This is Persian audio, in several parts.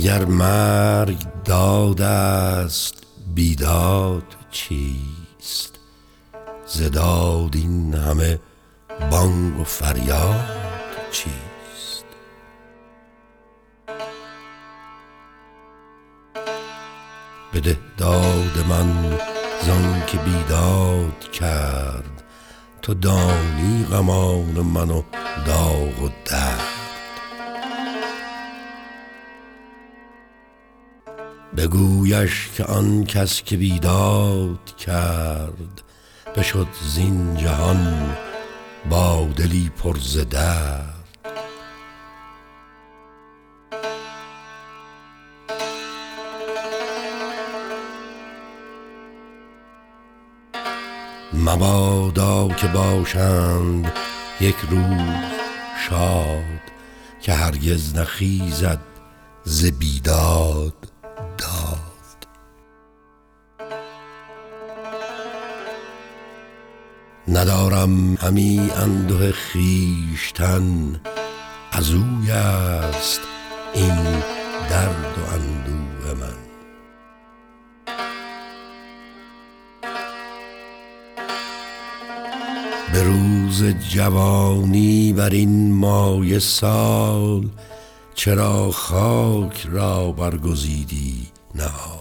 اگر مرگ داد است بیداد چیست؟ ز داد این همه بانگ و فریاد چیست؟ بده داد من زان که بیداد کرد، تو دانی غمان من و داغ و درد. بگویش که آن کس که بیداد کرد، بشد زین جهان با دلی پر ز درد. مبادا که باشند یک روز شاد، که هرگز نخیزد ز بیداد داد. ندارم همی انده خویشتن، ازوی است این درد و اندوه من. به روز جوانی بر این مایه سال، چرا خاک را برگزیدی نهال؟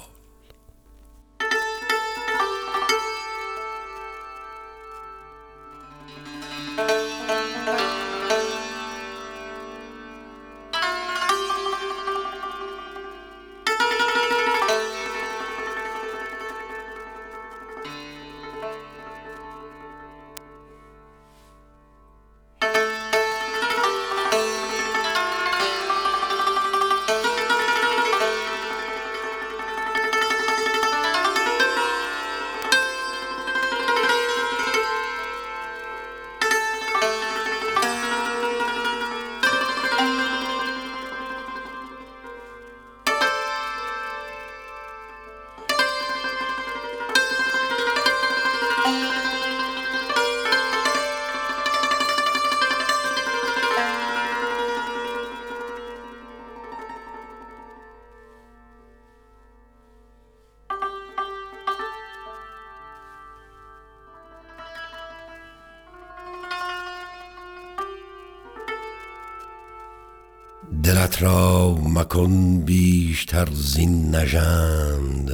دلت را مکن بیشتر زین نژند،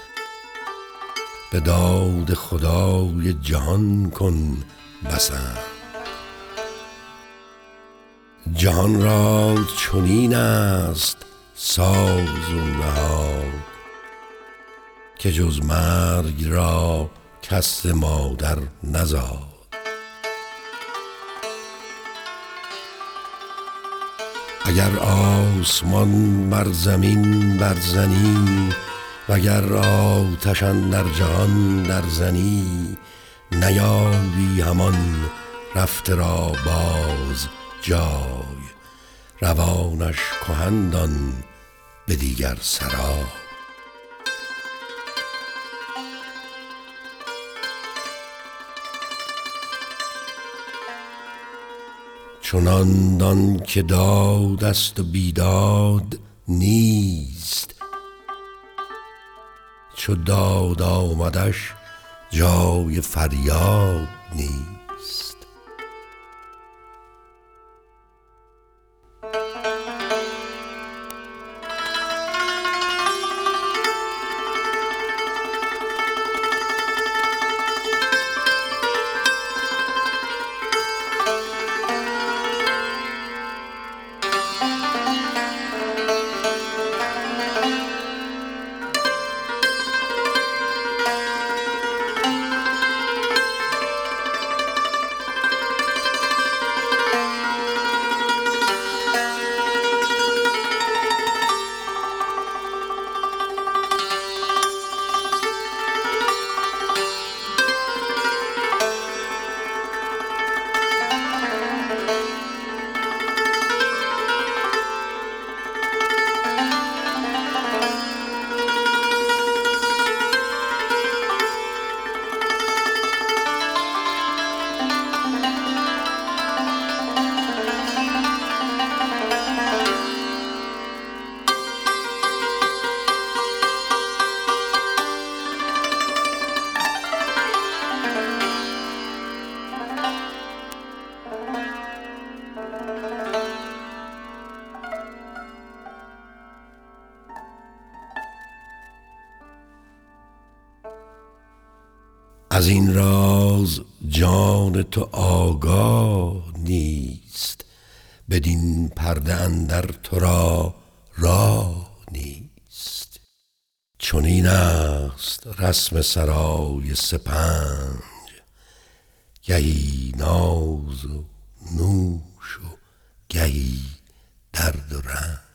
به داد خدای جهان کن بسند. جهان را چنین است ساز و نهاد، که جز مرگ را کس ز مادر نزاد. اگر آسمان بر زمین برزنی، وگر آتش اندر جهان درزنی، نیابی همان رفته را باز جای، روانش کهن دان به دیگر سرای. چنان دان که داد است و بیداد نیست، چو داد آمدش جای فریاد نیست. از این راز جان تو آگاه نیست، بدین پرده اندر تو را راه نیست. چنین است رسم سرای سپنج، گهی ناز و نوش و گهی درد و رنج.